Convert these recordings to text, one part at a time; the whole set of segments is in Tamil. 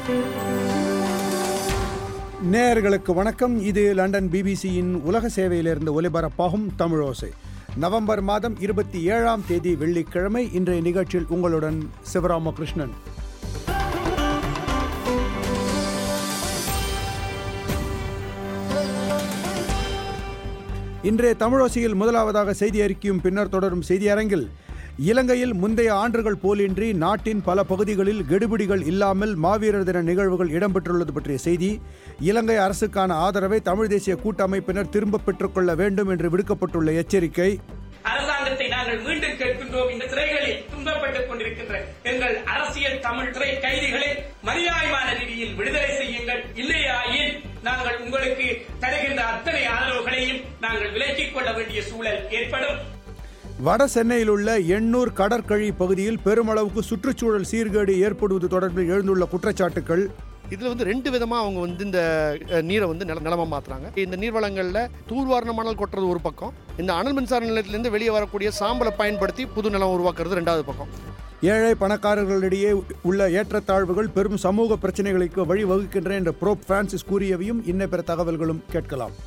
நேயர்களுக்கு வணக்கம். இது லண்டன் பிபிசியின் உலக சேவையிலிருந்து ஒலிபரப்பாகும் தமிழோசை. நவம்பர் மாதம் 27ஆம் தேதி வெள்ளிக்கிழமை. இன்றைய நிகழ்ச்சியில் உங்களுடன் சிவராமகிருஷ்ணன். இன்றைய தமிழோசையில் முதலாவதாக செய்தி அறிக்கையும் பின்னர் தொடரும் செய்தி அரங்கில் இலங்கையில் முந்தைய ஆண்டுகள் போலின்றி நாட்டின் பல பகுதிகளில் கெடுபிடிகள் இல்லாமல் மாவீரர் தின நிகழ்வுகள் இடம்பெற்றுள்ளது பற்றிய செய்தி, இலங்கை அரசுக்கான ஆதரவை தமிழ் தேசிய கூட்டமைப்பினர் திரும்ப பெற்றுக்கொள்ள வேண்டும் என்று விடுக்கப்பட்டுள்ள எச்சரிக்கை, அரசாங்கத்தை நாங்கள் மீண்டும் கேட்கின்றோம், இந்த சிறைகளில் துன்பப்பட்டுக் கொண்டிருக்கின்ற எங்கள் அரசியல் தமிழ் சிறை கைதிகளை மனிதாயமான ரீதியில் விடுதலை செய்யுங்கள், இல்லையாயின் நாங்கள் உங்களுக்கு தருகின்ற அத்தனை ஆதரவுகளையும் நாங்கள் விலக்கிக் கொள்ள வேண்டிய சூழல் ஏற்படும். வட சென்னையில் உள்ள எண்ணூர் கடற்கழி பகுதியில் பெருமளவுக்கு சுற்றுச்சூழல் சீர்கேடு ஏற்படுவது தொடர்பில் எழுந்துள்ள குற்றச்சாட்டுகள். இதில் ரெண்டு விதமாக அவங்க இந்த நீரை நிலமாக மாற்றுறாங்க. இந்த நீர்வளங்களில் தூர்வாரண மணல் கொட்டுறது ஒரு பக்கம், இந்த அனல் மின்சார நிலையத்திலிருந்து வெளியே வரக்கூடிய சாம்பலை பயன்படுத்தி புது நிலம் உருவாக்குறது ரெண்டாவது பக்கம். ஏழை பணக்காரர்களிடையே உள்ள ஏற்றத்தாழ்வுகள் பெரும் சமூக பிரச்சனைகளுக்கு வழிவகுக்கின்றன என்று போப் பிரான்சிஸ் கூறியவையும் இன்ன பிற தகவல்களும் கேட்கலாம்.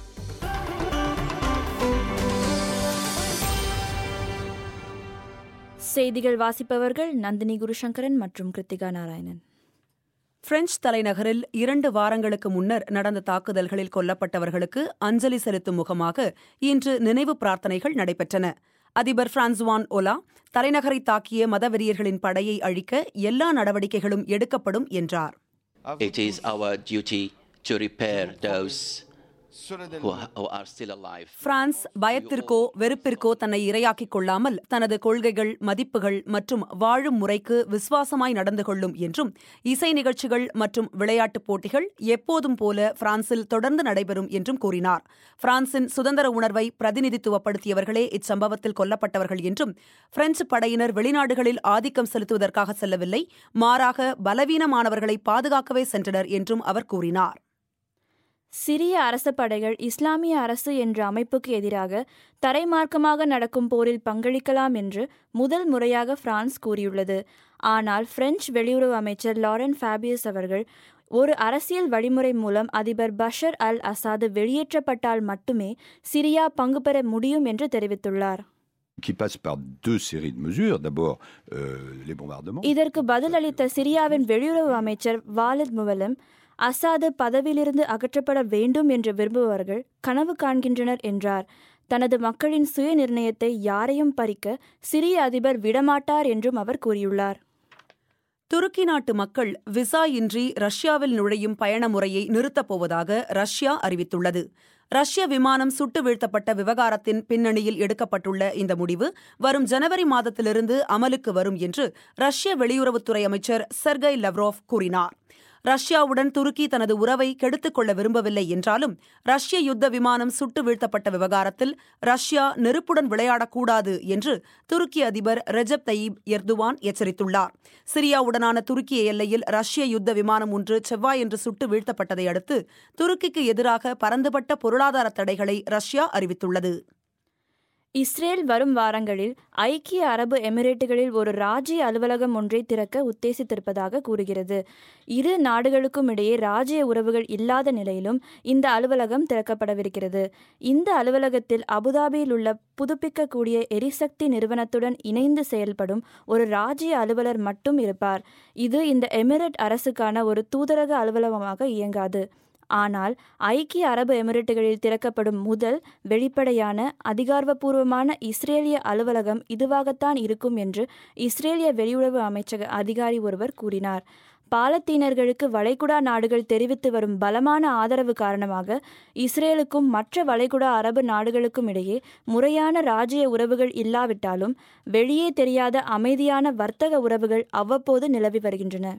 செய்திகள் வாசிப்பவர்கள் நந்தினி குருசங்கரன் மற்றும் கிருத்திகா நாராயணன். பிரெஞ்சு தலைநகரில் 2 வாரங்களுக்கு முன்னர் நடந்த தாக்குதல்களில் கொல்லப்பட்டவர்களுக்கு அஞ்சலி செலுத்தும் முகமாக இன்று நினைவு பிரார்த்தனைகள் நடைபெற்றன. அதிபர் பிரான்சுவான் ஒலா தலைநகரை தாக்கிய மதவெறியர்களின் படையை அழிக்க எல்லா நடவடிக்கைகளும் எடுக்கப்படும் என்றார். It is our duty to repair those who are still alive. France பயத்திற்கோ வெறுப்பிற்கோ தன்னை இரையாக்கிக் கொள்ளாமல் தனது கொள்கைகள், மதிப்புகள் மற்றும் வாழும் முறைக்கு விசுவாசமாய் நடந்து கொள்ளும் என்றும், இசை நிகழ்ச்சிகள் மற்றும் விளையாட்டுப் போட்டிகள் எப்போதும் போல பிரான்சில் தொடர்ந்து நடைபெறும் என்றும் கூறினார். பிரான்சின் சுதந்திர உணர்வை பிரதிநிதித்துவப்படுத்தியவர்களே இச்சம்பவத்தில் கொல்லப்பட்டவர்கள் என்றும், பிரெஞ்சு படையினர் வெளிநாடுகளில் ஆதிக்கம் செலுத்துவதற்காக செல்லவில்லை, மாறாக பலவீனமானவர்களை பாதுகாக்கவே சென்றனர் என்றும் அவர் கூறினார். சிரிய அரச படைகள் இஸ்லாமிய அரசு என்ற அமைப்புக்கு எதிராக தரைமார்க்கமாக நடக்கும் போரில் பங்களிக்கலாம் என்று முதல் முறையாக பிரான்ஸ் கூறியுள்ளது. ஆனால் பிரெஞ்சு வெளியுறவு அமைச்சர் லாரன் ஃபேபியஸ் அவர்கள் ஒரு அரசியல் வழிமுறை மூலம் அதிபர் பஷர் அல் அசாது வெளியேற்றப்பட்டால் மட்டுமே சிரியா பங்கு பெற முடியும் என்று தெரிவித்துள்ளார். இதற்கு பதிலளித்த சிரியாவின் வெளியுறவு அமைச்சர் வாலித் முவல்லம், அசாது பதவியிலிருந்து அகற்றப்பட வேண்டும் என்று விரும்புபவர்கள் கனவு காண்கின்றனர் என்றார். தனது மக்களின் சுய நிர்ணயத்தை யாரையும் பறிக்க சிரிய அதிபர் விடமாட்டார் என்றும் அவர் கூறியுள்ளார். துருக்கி நாட்டு மக்கள் விசா இன்றி ரஷ்யாவில் நுழையும் பயண முறையை நிறுத்தப் போவதாக ரஷ்யா அறிவித்துள்ளது. ரஷ்ய விமானம் சுட்டு வீழ்த்தப்பட்ட விவகாரத்தின் பின்னணியில் எடுக்கப்பட்டுள்ள இந்த முடிவு வரும் ஜனவரி மாதத்திலிருந்து அமலுக்கு வரும் என்று ரஷ்ய வெளியுறவுத்துறை அமைச்சர் செர்கை லவ்ரோவ் கூறினார். ரஷ்யாவுடன் துருக்கி தனது உறவை கெடுத்துக் கொள்ள விரும்பவில்லை என்றாலும் ரஷ்ய யுத்த விமானம் சுட்டு வீழ்த்தப்பட்ட விவகாரத்தில் ரஷ்யா நெருப்புடன் விளையாடக்கூடாது என்று துருக்கி அதிபர் ரெஜப் தயீப் எர்துவான் எச்சரித்துள்ளார். சிரியாவுடனான துருக்கிய எல்லையில் ரஷ்ய யுத்த விமானம் ஒன்று செவ்வாயன்று சுட்டு வீழ்த்தப்பட்டதை அடுத்து துருக்கிக்கு எதிராக பரந்துபட்ட பொருளாதார தடைகளை ரஷ்யா அறிவித்துள்ளது. இஸ்ரேல் வரும் வாரங்களில் ஐக்கிய அரபு எமிரேட்டுகளில் ஒரு ராஜ்ய அலுவலகம் ஒன்றை திறக்க உத்தேசித்திருப்பதாக கூறுகிறது. இரு நாடுகளுக்கும் இடையே ராஜ்ய உறவுகள் இல்லாத நிலையிலும் இந்த அலுவலகம் திறக்கப்படவிருக்கிறது. இந்த அலுவலகத்தில் அபுதாபியில் உள்ள புதுப்பிக்கக்கூடிய எரிசக்தி நிறுவனத்துடன் இணைந்து செயல்படும் ஒரு ராஜ்ய அலுவலர் மட்டும் இருப்பார். இது இந்த எமிரேட் அரசுக்கான ஒரு தூதரக அலுவலகமாக இயங்காது. ஆனால் ஐக்கிய அரபு எமிரேட்டுகளில் திறக்கப்படும் முதல் வெளிப்படையான அதிகாரப்பூர்வமான இஸ்ரேலிய அலுவலகம் இதுவாகத்தான் இருக்கும் என்று இஸ்ரேலிய வெளியுறவு அமைச்சக அதிகாரி ஒருவர் கூறினார். பாலத்தீனர்களுக்கு வளைகுடா நாடுகள் தெரிவித்து வரும் பலமான ஆதரவு காரணமாக இஸ்ரேலுக்கும் மற்ற வளைகுடா அரபு நாடுகளுக்கும் இடையே முறையான ராஜ்ய உறவுகள் இல்லாவிட்டாலும் வெளியே தெரியாத அமைதியான வர்த்தக உறவுகள் அவ்வப்போது நிலவி வருகின்றன.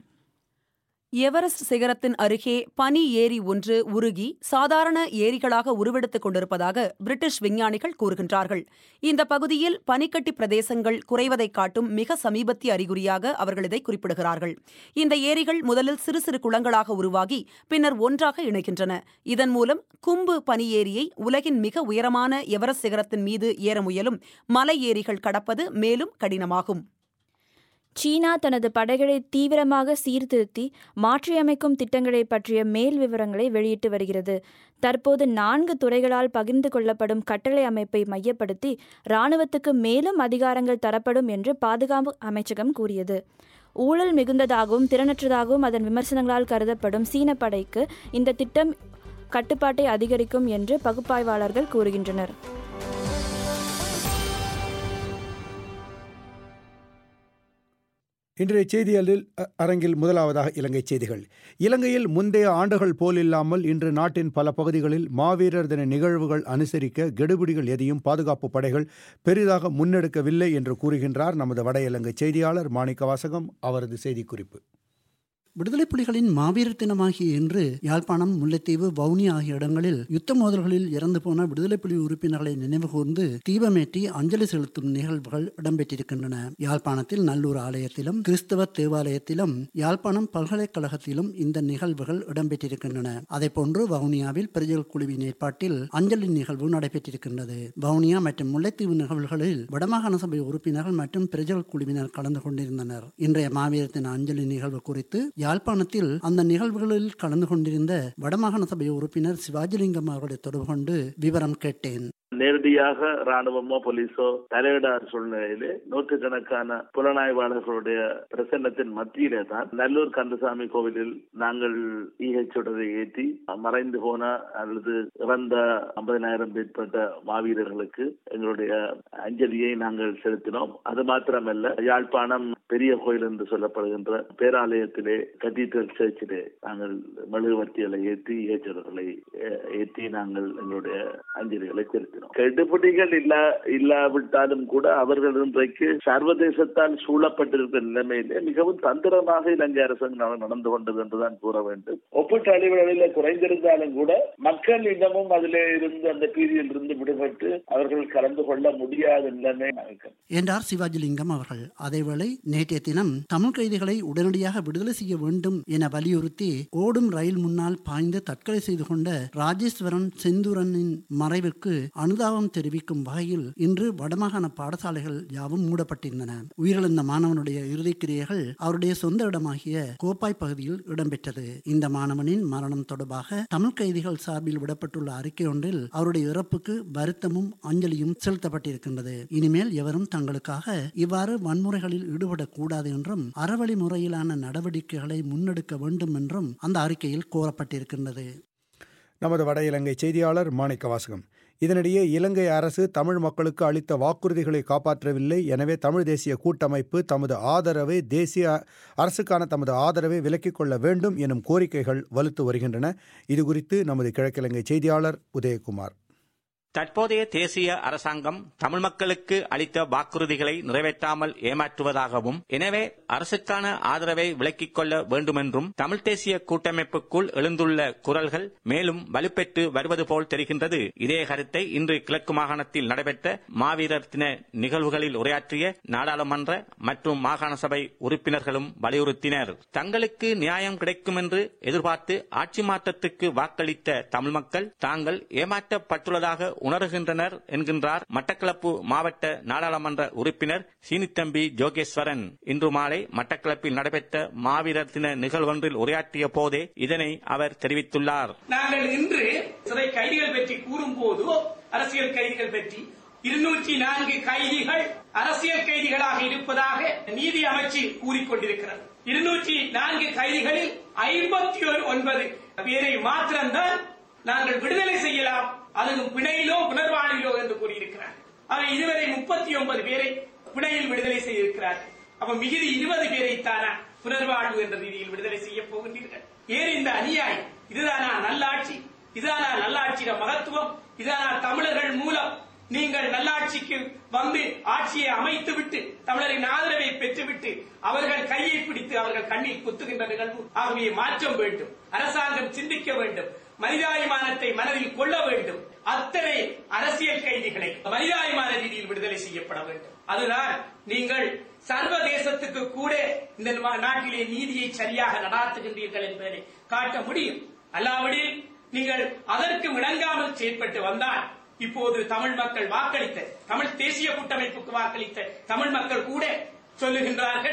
எவரெஸ்ட் சிகரத்தின் அருகே பனி ஏரி ஒன்று உருகி சாதாரண ஏரிகளாக உருவெடுத்துக் கொண்டிருப்பதாக பிரிட்டிஷ் விஞ்ஞானிகள் கூறுகின்றார்கள். இந்த பகுதியில் பனிக்கட்டி பிரதேசங்கள் குறைவதைக் காட்டும் மிக சமீபத்திய அறிகுறியாக அவர்கள் இதை குறிப்பிடுகிறார்கள். இந்த ஏரிகள் முதலில் சிறு சிறு குளங்களாக உருவாகி பின்னர் ஒன்றாக இணைகின்றன. இதன் மூலம் கும்பு பனி ஏரியை உலகின் மிக உயரமான எவரெஸ்ட் சிகரத்தின் மீது ஏற முயலும் மலை ஏரிகள் கடப்பது மேலும் கடினமாகும். சீனா தனது படைகளை தீவிரமாக சீர்திருத்தி மாற்றியமைக்கும் திட்டங்களை பற்றிய மேல் விவரங்களை வெளியிட்டு வருகிறது. தற்போது 4 துறைகளால் பகிர்ந்து கொள்ளப்படும் கட்டளை அமைப்பை மையப்படுத்தி இராணுவத்துக்கு மேலும் அதிகாரங்கள் தரப்படும் என்று பாதுகாப்பு அமைச்சகம் கூறியது. ஊழல் மிகுந்ததாகவும் திறனற்றதாகவும் அதன் விமர்சனங்களால் கருதப்படும் சீன படைக்கு இந்த திட்டம் கட்டுப்பாட்டை அதிகரிக்கும் என்று பகுப்பாய்வாளர்கள் கூறுகின்றனர். இன்றைய செய்திகளில் அரங்கில் முதலாவதாக இலங்கை செய்திகள். இலங்கையில் முந்தைய ஆண்டுகள் போலில்லாமல் இன்று நாட்டின் பல பகுதிகளில் மாவீரர் தின நிகழ்வுகள் அனுசரிக்க கெடுபிடிகள் எதையும் பாதுகாப்பு படைகள் பெரிதாக முன்னெடுக்கவில்லை என்று கூறுகின்றார் நமது வட இலங்கை செய்தியாளர் மாணிக்கவாசகம். அவரது செய்திக்குறிப்பு. விடுதலை புலிகளின் மாவீரர் தினமாகிய இன்று யாழ்ப்பாணம், முல்லைத்தீவு, வவுனி ஆகிய இடங்களில் யுத்த மோதல்களில் இறந்து போன விடுதலை புலி உறுப்பினர்களை நினைவுகூர்ந்து தீபமேற்றி அஞ்சலி செலுத்தும் நிகழ்வுகள் இடம்பெற்றிருக்கின்றன. யாழ்ப்பாணத்தில் நல்லூர் ஆலயத்திலும் கிறிஸ்தவ தேவாலயத்திலும் யாழ்ப்பாணம் பல்கலைக்கழகத்திலும் இந்த நிகழ்வுகள் இடம்பெற்றிருக்கின்றன. அதேபோன்று வவுனியாவில் பிரஜல் குழுவின் ஏற்பாட்டில் அஞ்சலி நிகழ்வு நடைபெற்றிருக்கின்றது. வவுனியா மற்றும் முல்லைத்தீவு நிகழ்வுகளில் வடமாகாண சபை உறுப்பினர்கள் மற்றும் பிரஜல் குழுவினர் கலந்து கொண்டிருந்தனர். இன்றைய மாவீரர் தின அஞ்சலி நிகழ்வு குறித்து யாழ்ப்பாணத்தில் அந்த நிகழ்வுகளில் கலந்து கொண்டிருந்த வடமாகாண சபை உறுப்பினர் சிவாஜிலிங்கம் அவர்களை தொடர்பு கொண்டு விவரம் கேட்டேன். நேரடியாக ராணுவமோ போலீஸோ தலையிடாத சூழ்நிலையிலே நூற்றுக்கணக்கான புலனாய்வாளர்களுடைய பிரசன்னத்தின் மத்தியிலே தான் நல்லூர் கந்தசாமி கோவிலில் நாங்கள் ஈகச்சுடரை ஏற்றி மறைந்து போன அல்லது இறந்த 50,000 மேற்பட்ட மாவீரர்களுக்கு எங்களுடைய அஞ்சலியை நாங்கள் செலுத்தினோம். அது மாத்திரமல்ல, யாழ்ப்பாணம் பெரிய கோயில் என்று சொல்லப்படுகின்ற பேராலயத்திலே கத்தீட்ரல் சர்ச்சிலே நாங்கள் மெழுகுவர்த்திகளை ஏற்றி ஈகச்சுடர்களை ஏற்றி நாங்கள் எங்களுடைய அஞ்சலிகளை செலுத்தினோம். கெடுபிடிகள் இல்லாவிட்டாலும் கூட அவர்கள் இன்றைக்கு சர்வதேசத்தால் சூழப்பட்டிருக்கிற நிலைமையிலே மிகவும் தந்திரமாக இலங்கை அரசாங்கம் நடந்து கொண்டது என்றுதான் கூற வேண்டும். ஒப்பீட்டு அளவில் குறைந்திருந்தாலும் கூட மக்கள் இன்னமும் அதிலே இருந்து அந்த பீதியில் இருந்து விடுபட்டு அவர்கள் கலந்து கொள்ள முடியாத நிலைமை என்றார் சிவாஜிலிங்கம் அவர்கள். அதேவேளை நேற்றைய தினம் தமிழ் கைதிகளை உடனடியாக விடுதலை செய்ய வேண்டும் என வலியுறுத்தி ஓடும் ரயில் முன்னால் பாய்ந்து தற்கொலை செய்து கொண்ட ராஜேஸ்வரன் செந்தூரனின் மறைவுக்கு அனுதாபம் தெரிவிக்கும் வகையில் இன்று வடமாகாண பாடசாலைகள் யாவும் மூடப்பட்டிருந்தன. உயிரிழந்த மாணவனுடைய இறுதிக்கிரியைகள் அவருடைய சொந்த இடமாகிய கோப்பாய் பகுதியில் இடம்பெற்றது. இந்த மாணவனின் மரணம் தொடர்பாக தமிழ் கைதிகள் சார்பில் விடப்பட்டுள்ள அறிக்கை ஒன்றில் அவருடைய இறப்புக்கு வருத்தமும் அஞ்சலியும் செலுத்தப்பட்டிருக்கின்றது. இனிமேல் எவரும் தங்களுக்காக இவ்வாறு வன்முறைகளில் ஈடுபடக்கூடாது என்றும் அறவழி முறையிலான நடவடிக்கைகளை முன்னெடுக்க வேண்டும் என்றும் அந்த அறிக்கையில் கோரப்பட்டிருக்கின்றது. நமது வட இலங்கை செய்தியாளர் மாணிக்கவாசகம். இதனிடையே இலங்கை அரசு தமிழ் மக்களுக்கு அளித்த வாக்குறுதிகளை காப்பாற்றவில்லை. எனவே தமிழ் தேசிய கூட்டமைப்பு தமது ஆதரவை தேசிய அரசுக்கான தமது ஆதரவை விலக்கிக் கொள்ள வேண்டும் எனும் கோரிக்கைகள் வலுத்து வருகின்றன. இதுகுறித்து நமது கிழக்கிழங்கை செய்தியாளர் உதயகுமார். தற்போதைய தேசிய அரசாங்கம் தமிழ் மக்களுக்கு அளித்த வாக்குறுதிகளை நிறைவேற்றாமல் ஏமாற்றுவதாகவும், எனவே அரசுக்கான ஆதரவை விலக்கிக் கொள்ள வேண்டுமென்றும் தமிழ் தேசிய கூட்டமைப்புக்குள் எழுந்துள்ள குரல்கள் மேலும் வலுப்பெற்று வருவது போல் தெரிகின்றது. இதே கருத்தை இன்று கிழக்கு மாகாணத்தில் நடைபெற்ற மாவீரர் தின நிகழ்வுகளில் உரையாற்றிய நாடாளுமன்ற மற்றும் மாகாண சபை உறுப்பினர்களும் வலியுறுத்தினர். தங்களுக்கு நியாயம் கிடைக்கும் என்று எதிர்பார்த்து ஆட்சி மாற்றத்துக்கு வாக்களித்த தமிழ் மக்கள் தாங்கள் ஏமாற்றப்பட்டுள்ளதாக உணர்கின்றனர் என்கின்றார் மட்டக்களப்பு மாவட்ட நாடாளுமன்ற உறுப்பினர் சீனித்தம்பி ஜோகேஸ்வரன். இன்று மாலை மட்டக்களப்பில் நடைபெற்ற மாவீரர் தின நிகழ்வொன்றில் உரையாற்றிய போதே இதனை அவர் தெரிவித்துள்ளார். நாங்கள் இன்று சிறை கைதிகள் பற்றி கூறும்போது அரசியல் கைதிகள் பற்றி 204 கைதிகள் அரசியல் கைதிகளாக இருப்பதாக நீதி அமைச்சு கூறிக்கொண்டிருக்கிறது. 204 கைதிகளில் 59 பேரை மாத்திரம்தான் நாங்கள் விடுதலை செய்யலாம், அதுவும் பிணையிலோ புனர்வாழ்விலோ என்று கூறியிருக்கிறார். அவை இதுவரை 39 பேரை பிணையில் விடுதலை செய்திருக்கிறார்கள். அப்ப மிகுதி 20 பேரை தானா புனர்வாழ்வு என்ற ரீதியில் விடுதலை செய்ய போகின்றீர்கள்? ஏன் இந்த அநியாயம்? இதுதானா நல்லாட்சி? இதுதானா நல்லாட்சியின் மகத்துவம்? இதுதானா தமிழர்கள் மூலம் நீங்கள் நல்லாட்சிக்கு வந்து ஆட்சியை அமைத்துவிட்டு தமிழரின் ஆதரவை பெற்றுவிட்டு அவர்கள் கையை பிடித்து அவர்கள் கண்ணில் குத்துகின்ற நிகழ்வு? ஆகவே மாற்றம் வேண்டும். அரசாங்கம் சிந்திக்க வேண்டும். மனிதாபிமானத்தை மனதில் கொள்ள வேண்டும். அத்தனை அரசியல் கைதிகளை மனிதாபிமான ரீதியில் விடுதலை செய்யப்பட வேண்டும். அதுதான் நீங்கள் சர்வதேசத்துக்கு கூட இந்த நாட்டிலே நீதியை சரியாக நடாத்துகின்றீர்கள் என்பதை காட்ட முடியும். அல்லாவிடில் நீங்கள் அதற்கு விளங்காமல் செயற்பட்டு வந்தால் இப்போது தமிழ் மக்கள் வாக்களித்த தமிழ் தேசிய கூட்டமைப்புக்கு வாக்களித்த தமிழ் மக்கள் கூட சொல்லுகின்றார்கள்,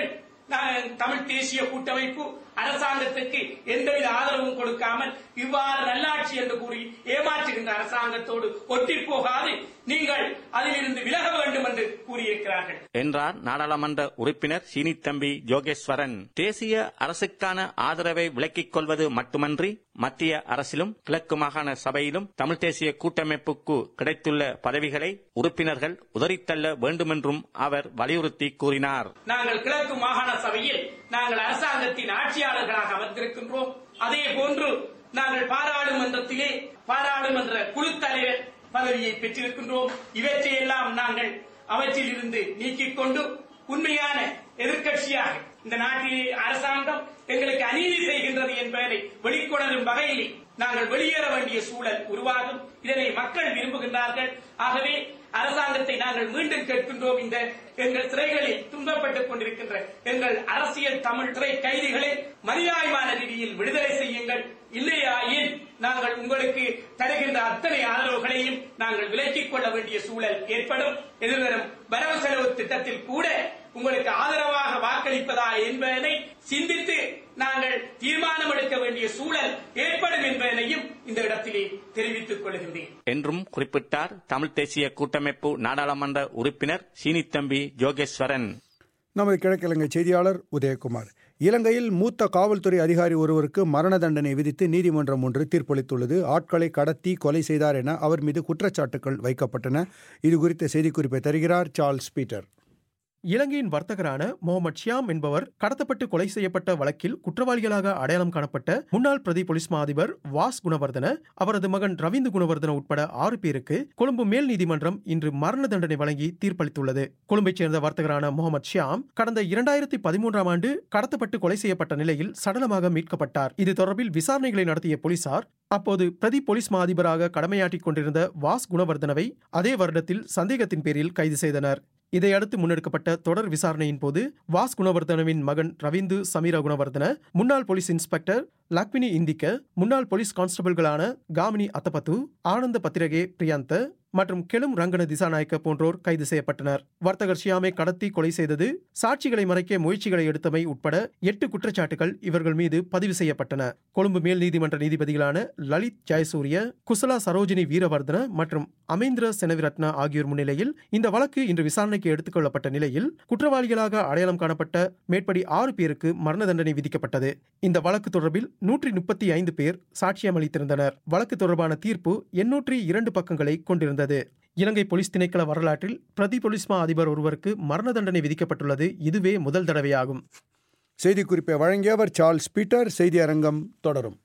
தமிழ் தேசிய கூட்டமைப்பு அரசாங்கத்துக்கு எந்தவித ஆதரவும் கொடுக்காமல் இவ்வாறு நல்லாட்சி என்று கூறி ஏமாற்றுகின்ற அரசாங்கத்தோடு ஒட்டி போகாது நீங்கள் அதிலிருந்து விலக வேண்டும் என்று கூறியிருக்கிறார்கள் என்றார் நாடாளுமன்ற உறுப்பினர் சீனித்தம்பி ஜோகேஸ்வரன். தேசிய அரசுக்கான ஆதரவை விலக்கிக் கொள்வது மட்டுமன்றி மத்திய அரசிலும் கிழக்கு மாகாண சபையிலும் தமிழ் தேசிய கூட்டமைப்புக்கு கிடைத்துள்ள பதவிகளை உறுப்பினர்கள் உதறித்தள்ள வேண்டுமென்றும் அவர் வலியுறுத்தி கூறினார். நாங்கள் கிழக்கு மாகாண சபையில் நாங்கள் அரசாங்கத்தின் ஆட்சியாளர்களாக அமர்ந்திருக்கின்றோம். அதே போன்று நாங்கள் பாராளுமன்றத்திலே பாராளுமன்ற குழு தலைவர் பதவியை பெற்றிருக்கின்றோம். இவற்றையெல்லாம் நாங்கள் அவற்றில் இருந்து நீக்கிக் கொண்டு உண்மையான எதிர்க்கட்சியாக இந்த நாட்டில் அரசாங்கம் எங்களுக்கு அநீதி செய்கின்றது என்பதை வெளிக்கொணரும் வகையில் நாங்கள் வெளியேற வேண்டிய சூழல் உருவாகும். இதனை மக்கள் விரும்புகின்றார்கள். ஆகவே அரசாங்கத்தை நாங்கள் மீண்டும் கேட்கின்றோம். இந்த எங்கள் சிறைகளில் துன்பப்பட்டுக் கொண்டிருக்கின்ற எங்கள் அரசியல் தமிழ் சிறை கைதிகளை மனிதாயமான ரீதியில் விடுதலை செய்யுங்கள். இல்லையாயின் நாங்கள் உங்களுக்கு தருகின்ற அத்தனை ஆதரவுகளையும் நாங்கள் விலக்கிக் கொள்ள வேண்டிய சூழல் ஏற்படும். எதிர்வரும் வரவு செலவு திட்டத்தில் கூட உங்களுக்கு ஆதரவாக வாக்களிப்பதா என்பதனை சிந்தித்து நாங்கள் தீர்மானம் எடுக்க வேண்டிய சூழல் ஏற்படும் என்பதனையும் இந்த இடத்திலே தெரிவித்துக் கொள்கின்றேன் என்றும் குறிப்பிட்டார் தமிழ் தேசிய கூட்டமைப்பு நாடாளுமன்ற உறுப்பினர் சீனித்தம்பி ஜோகேஸ்வரன். நமது கிழக்கிழங்கை செய்தியாளர் உதயகுமார். இலங்கையில் மூத்த காவல்துறை அதிகாரி ஒருவருக்கு மரண தண்டனை விதித்து நீதிமன்றம் ஒன்று தீர்ப்பளித்துள்ளது. ஆட்களை கடத்தி கொலை செய்தார் என அவர் மீது குற்றச்சாட்டுகள் வைக்கப்பட்டன. இதுகுறித்த செய்திக்குறிப்பை தருகிறார் சார்ல்ஸ் பீட்டர். இலங்கையின் வர்த்தகரான முகமது ஷியாம் என்பவர் கடத்தப்பட்டு கொலை செய்யப்பட்ட வழக்கில் குற்றவாளிகளாக அடையாளம் காணப்பட்ட முன்னாள் பிரதி போலீஸ் மா அதிபர் வாஸ் குணவர்தன, அவரது மகன் ரவீந்து குணவர்தன உட்பட 6 பேருக்கு கொழும்பு மேல் நீதிமன்றம் இன்று மரண தண்டனை வழங்கி தீர்ப்பளித்துள்ளது. கொழும்பைச் சேர்ந்த வர்த்தகரான முகமது ஷியாம் கடந்த 2013ஆம் ஆண்டு கடத்தப்பட்டு கொலை செய்யப்பட்ட நிலையில் சடலமாக மீட்கப்பட்டார். இது தொடர்பில் விசாரணைகளை நடத்திய போலீசார் அப்போது பிரதி போலீஸ் மா அதிபராக கடமையாற்றிக் கொண்டிருந்த வாஸ் குணவர்தனவை அதே வருடத்தில் சந்தேகத்தின் பேரில் கைது செய்தனர். இதையடுத்து முன்னெடுக்கப்பட்ட தொடர் விசாரணையின் போது வாஸ் குணவர்தனவின் மகன் ரவீந்து சமீர குணவர்தன, முன்னாள் போலீஸ் இன்ஸ்பெக்டர் லக்மினி இந்திக்க, முன்னாள் போலீஸ் கான்ஸ்டபிள்களான காமினி அத்தபத்து, ஆனந்த பத்திரகே பிரியாந்த மற்றும் கெலும் ரங்கன திசாநாயக்க போன்றோர் கைது செய்யப்பட்டனர். வர்த்தகர் ஷியாமை கடத்தி கொலை செய்தது, சாட்சிகளை மறைக்க முயற்சிகளை எடுத்தமை உட்பட 8 குற்றச்சாட்டுகள் இவர்கள் மீது பதிவு செய்யப்பட்டன. கொழும்பு மேல் நீதிமன்ற நீதிபதிகளான லலித் ஜெயசூரிய, குசலா சரோஜினி வீரவர்தன மற்றும் அமேந்திர செனவிரத்னா ஆகியோர் முன்னிலையில் இந்த வழக்கு இன்று விசாரணைக்கு எடுத்துக் கொள்ளப்பட்ட நிலையில் குற்றவாளிகளாக அடையாளம் காணப்பட்ட மேற்படி 6 பேருக்கு மரண தண்டனை விதிக்கப்பட்டது. இந்த வழக்கு தொடர்பில் 135 பேர் சாட்சியம் அளித்திருந்தனர். வழக்கு தொடர்பான தீர்ப்பு 802 பக்கங்களை கொண்டிருந்தது. இலங்கை போலீஸ் திணைக்கள வரலாற்றில் பிரதி போலீஸ் மா அதிபர் ஒருவருக்கு மரண தண்டனை விதிக்கப்பட்டுள்ளது இதுவே முதல் தடவையாகும். செய்திக்குறிப்பை வழங்கியவர் சார்ல்ஸ் பீட்டர். செய்தி அரங்கம் தொடரும்.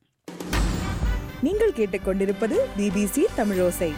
நீங்கள் கேட்டுக்கொண்டிருப்பது BBC தமிழோசை.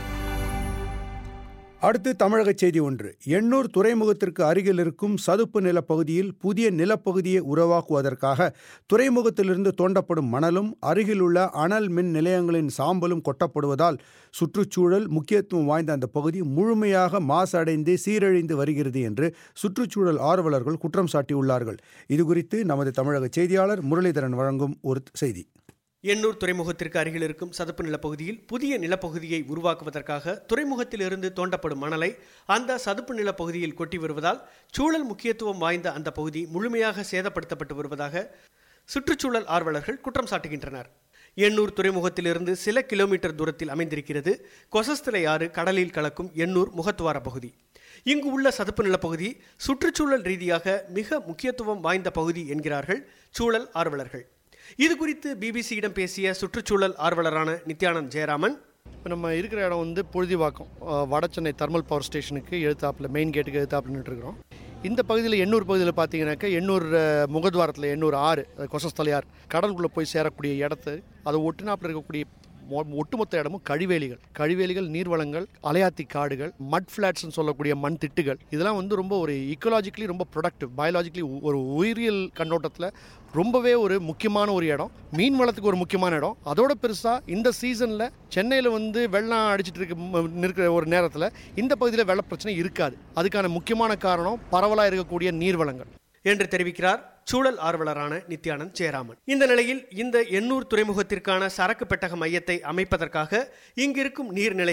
அடுத்து தமிழக செய்தி ஒன்று. எண்ணூர் துறைமுகத்திற்கு அருகில் இருக்கும் சதுப்பு நிலப்பகுதியில் புதிய நிலப்பகுதியை உருவாக்குவதற்காக துறைமுகத்திலிருந்து தோண்டப்படும் மணலும் அருகிலுள்ள அனல் மின் நிலையங்களின் சாம்பலும் கொட்டப்படுவதால் சுற்றுச்சூழல் முக்கியத்துவம் வாய்ந்த அந்த பகுதி முழுமையாக மாசடைந்து சீரழிந்து வருகிறது என்று சுற்றுச்சூழல் ஆர்வலர்கள் குற்றம் சாட்டியுள்ளார்கள். இதுகுறித்து நமது தமிழக செய்தியாளர் முரளிதரன் வழங்கும் ஒரு செய்தி. எண்ணூர் துறைமுகத்திற்கு அருகில் இருக்கும் சதுப்பு நிலப்பகுதியில் புதிய நிலப்பகுதியை உருவாக்குவதற்காக துறைமுகத்திலிருந்து தோண்டப்படும் மணலை அந்த சதுப்பு நிலப்பகுதியில் கொட்டி வருவதால் சூழல் முக்கியத்துவம் வாய்ந்த அந்த பகுதி முழுமையாக சேதப்படுத்தப்பட்டு வருவதாக சுற்றுச்சூழல் ஆர்வலர்கள் குற்றம் சாட்டுகின்றனர். எண்ணூர் துறைமுகத்திலிருந்து சில கிலோமீட்டர் தூரத்தில் அமைந்திருக்கிறது கொசஸ்தலை ஆறு கடலில் கலக்கும் எண்ணூர் முகத்துவார பகுதி. இங்கு உள்ள சதுப்பு நிலப்பகுதி சுற்றுச்சூழல் ரீதியாக மிக முக்கியத்துவம் வாய்ந்த பகுதி என்கிறார்கள் சூழல் ஆர்வலர்கள். இது குறித்து பிபிசியிடம் பேசிய சுற்றுச்சூழல் ஆர்வலரான நித்யானந்த் ஜெயராமன், இப்போ நம்ம இருக்கிற இடம் வந்து பொழுதிவாக்கம், வட சென்னை தெர்மல் பவர் ஸ்டேஷனுக்கு எழுத்தாப்பில் மெயின் கேட்டுக்கு எழுத்தாப்பில் நின்றுருக்கிறோம். இந்த பகுதியில் எண்ணூர் பகுதியில் பார்த்தீங்கன்னாக்கா எண்ணூர் முகத்வாரத்தில் எண்ணூர் ஆறு கொசஸ்தலையார் கடலுக்குள்ளே போய் சேரக்கூடிய இடத்து அதை ஒட்டுநாப்பில் இருக்கக்கூடிய ஒட்டுமொத்த இடமும் கழிவேலிகள், நீர்வளங்கள், அலையாத்தி காடுகள், மட் ஃபிளாட்ஸ்ன்னு சொல்லக்கூடிய மண் திட்டுகள், இதெல்லாம் வந்து ரொம்ப ஒரு ஈக்கோலாஜிக்கலி ரொம்ப ப்ரொடக்டிவ், பயாலஜிக்கலி ஒரு உயிரியல் கண்ணோட்டத்தில் ரொம்பவே ஒரு முக்கியமான ஒரு இடம், மீன் வளத்துக்கு ஒரு முக்கியமான இடம். அதோட பெருசாக இந்த சீசனில் சென்னையில் வந்து வெள்ளம் அடிச்சிட்டு இருக்கிற ஒரு நேரத்தில் இந்த பகுதியில் வெள்ள பிரச்சனை இருக்காது. அதுக்கான முக்கியமான காரணம் பரவலாக இருக்கக்கூடிய நீர்வளங்கள் என்று தெரிவிக்கிறார் சூழல் ஆர்வலரான நித்யானந்த் ஜெயராமன். இந்த நிலையில் இந்த எண்ணூர் துறைமுகத்திற்கான சரக்கு பெட்டக மையத்தை அமைப்பதற்காக இங்கிருக்கும் நீர்நிலைகள்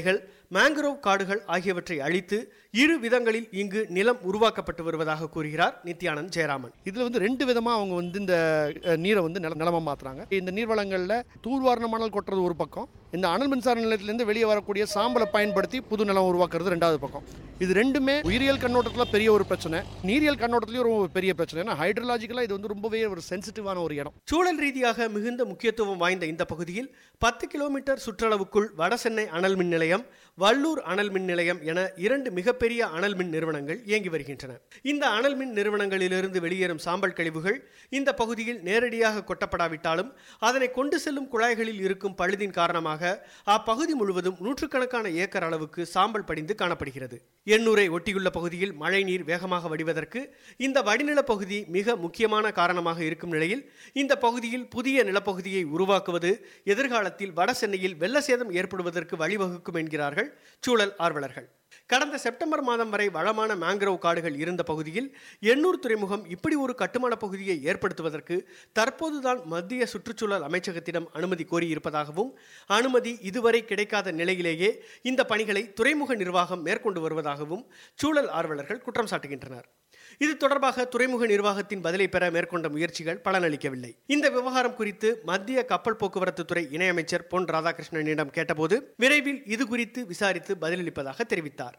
மேங்க்ரோவ் காடுகள் ஆகியவற்றை அழித்து இரு விதங்களில் இங்கு நிலம் உருவாக்கப்பட்டு வருவதாக கூறுகிறார் நித்யானந்த் ஜெயராமன். இதுல வந்து ரெண்டு விதமா அவங்க வந்து இந்த நீரை வந்து நிலமா மாத்துறாங்க. இந்த நீர்வளங்கள்ல தூர்வாரண மணல் கொட்டுறது ஒரு பக்கம், இந்த அனல் மின்சார நிலையத்திலிருந்து வெளியே வரக்கூடிய சாம்பலை பயன்படுத்தி புது நிலம் உருவாக்குறது ரெண்டாவது பக்கம். இது ரெண்டுமே உயிரியல் கண்ணோட்டத்தில் பெரிய ஒரு பிரச்சனை, நீரியல் கண்ணோட்டத்திலையும் ரொம்ப பெரிய பிரச்சனை. ஏன்னா ஹைட்ரலாஜிக்கலா இது வந்து ரொம்பவே ஒரு சென்சிட்டிவான ஒரு இடம். சூழல் ரீதியாக மிகுந்த முக்கியத்துவம் வாய்ந்த இந்த பகுதியில் 10 கிலோமீட்டர் சுற்றளவுக்குள் வடசென்னை அனல் மின் நிலையம், வள்ளூர் அனல் மின் நிலையம் என 2 மிகப்பெரிய அனல் மின் நிறுவனங்கள் இயங்கி வருகின்றன. இந்த அனல் மின் நிறுவனங்களிலிருந்து வெளியேறும் சாம்பல் கழிவுகள் இந்த பகுதியில் நேரடியாக கொட்டப்படாவிட்டாலும் அதனை கொண்டு செல்லும் குழாய்களில் இருக்கும் பழுதின் காரணமாக அப்பகுதி முழுவதும் நூற்றுக்கணக்கான ஏக்கர் அளவுக்கு சாம்பல் படிந்து காணப்படுகிறது. எண்ணூரை ஒட்டியுள்ள பகுதியில் மழை நீர் வேகமாக வடிவதற்கு இந்த வடிநில பகுதி மிக முக்கியமான காரணமாக இருக்கும் நிலையில் இந்த பகுதியில் புதிய நிலப்பகுதியை உருவாக்குவது எதிர்காலத்தில் வட சென்னையில் வெள்ள சேதம் ஏற்படுவதற்கு வழிவகுக்கும் என்கிறார்கள் சூழல் ஆர்வலர்கள். கடந்த செப்டம்பர் மாதம் வரை வளமான மேங்க்ரோவ் காடுகள் இருந்த பகுதியில் எண்ணூர் துறைமுகம் இப்படி ஒரு கட்டுமான பகுதியை ஏற்படுத்துவதற்கு தற்போதுதான் மத்திய சுற்றுச்சூழல் அமைச்சகத்திடம் அனுமதி கோரியிருப்பதாகவும், அனுமதி இதுவரை கிடைக்காத நிலையிலேயே இந்த பணிகளை துறைமுக நிர்வாகம் மேற்கொண்டு வருவதாகவும் சூழல் ஆர்வலர்கள் குற்றம் சாட்டுகின்றனர். இது தொடர்பாக துறைமுக நிர்வாகத்தின் பதிலை பெற மேற்கொண்ட முயற்சிகள் பலனளிக்கவில்லை. இந்த விவகாரம் குறித்து மத்திய கப்பல் போக்குவரத்து துறை இணையமைச்சர் பொன் ராதாகிருஷ்ணனிடம் கேட்டபோது விரைவில் இது குறித்து விசாரித்து பதிலளிப்பதாக தெரிவித்தார்.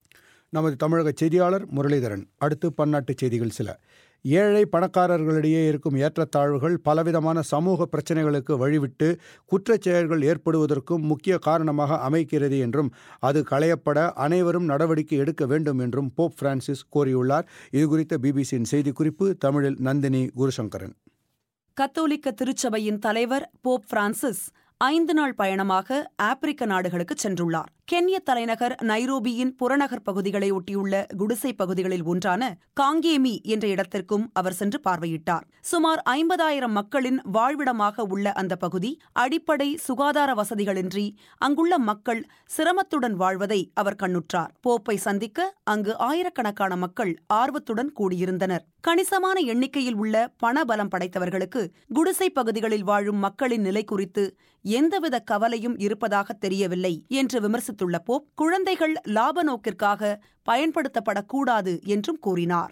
நமது தமிழக செய்தியாளர் முரளிதரன். அடுத்து பன்னாட்டு செய்திகள் சில. ஏழை பணக்காரர்களிடையே இருக்கும் ஏற்றத்தாழ்வுகள் பலவிதமான சமூக பிரச்சனைகளுக்கு வழிவிட்டு குற்றச் செயல்கள் ஏற்படுவதற்கும் முக்கிய காரணமாக அமைக்கிறது என்றும் அது களையப்பட அனைவரும் நடவடிக்கை எடுக்க வேண்டும் என்றும் போப் பிரான்சிஸ் கோரியுள்ளார். இதுகுறித்த பிபிசியின் செய்திக்குறிப்பு தமிழில் நந்தினி குருசங்கரன். கத்தோலிக்க திருச்சபையின் தலைவர் போப் பிரான்சிஸ் 5 நாள் பயணமாக ஆப்பிரிக்க நாடுகளுக்கு சென்றுள்ளார். கென்ய தலைநகர் நைரோபியின் புறநகர் பகுதிகளை ஒட்டியுள்ள குடிசை பகுதிகளில் ஒன்றான காங்கேமி என்ற இடத்திற்கும் அவர் சென்று பார்வையிட்டார். சுமார் 50,000 மக்களின் வாழ்விடமாக உள்ள அந்த பகுதி அடிப்படை சுகாதார வசதிகளின்றி அங்குள்ள மக்கள் சிரமத்துடன் வாழ்வதை அவர் கண்ணுற்றார். போப்பை சந்திக்க அங்கு ஆயிரக்கணக்கான மக்கள் ஆர்வத்துடன் கூடியிருந்தனர். கணிசமான எண்ணிக்கையில் உள்ள பணபலம் படைத்தவர்களுக்கு குடிசை பகுதிகளில் வாழும் மக்களின் நிலை குறித்து எந்தவித கவலையும் இருப்பதாக தெரியவில்லை என்று விமர்சித்துள்ள போப், குழந்தைகள் லாப நோக்கிற்காக பயன்படுத்தப்படக்கூடாது என்றும் கூறினார்.